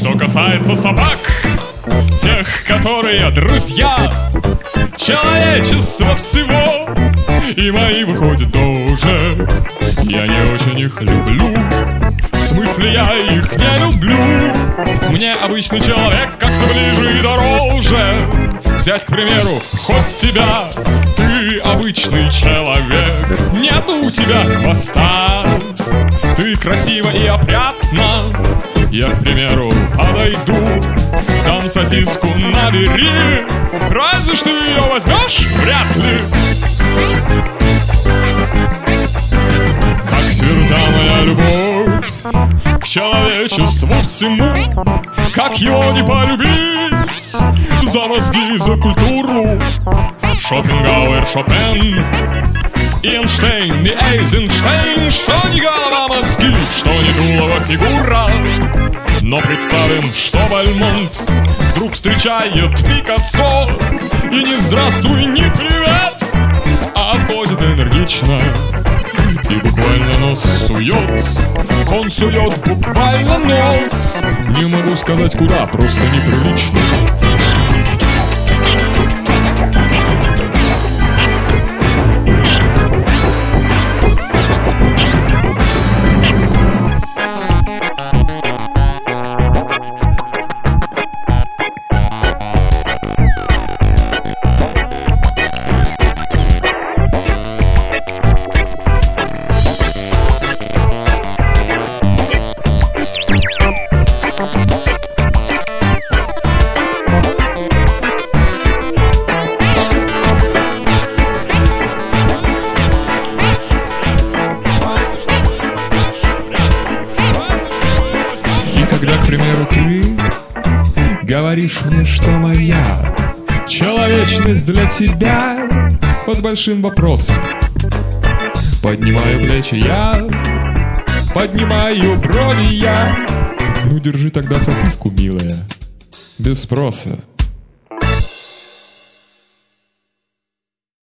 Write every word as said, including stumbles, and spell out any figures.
Что касается собак, тех, которые друзья человечества всего, и мои выходят тоже. Я не очень их люблю, в смысле я их не люблю. Мне обычный человек как-то ближе и дороже. Взять, к примеру, хоть тебя, ты обычный человек. Нету у тебя хвоста, ты красива и опрятна. Я, к примеру, подойду, дам сосиску набери. Разве что ее возьмешь? Вряд ли. Как тверда моя любовь к человечеству всему, как его не полюбить? За мозги, за культуру. Шопенгауэр, Шопен, Эйнштейн и Эйзенштейн. Что не голова, мозги, что не тулово, фигура. Но представим, что Бальмонт вдруг встречает Пикассо, и не здравствуй, не привет, а отходит энергично и буквально нос сует. Он сует буквально нос. Не могу сказать куда, просто неприлично. Когда, к примеру, ты говоришь мне, что моя человечность для тебя под большим вопросом, поднимаю плечи я, поднимаю брови я. Ну держи тогда сосиску, милая, без спроса.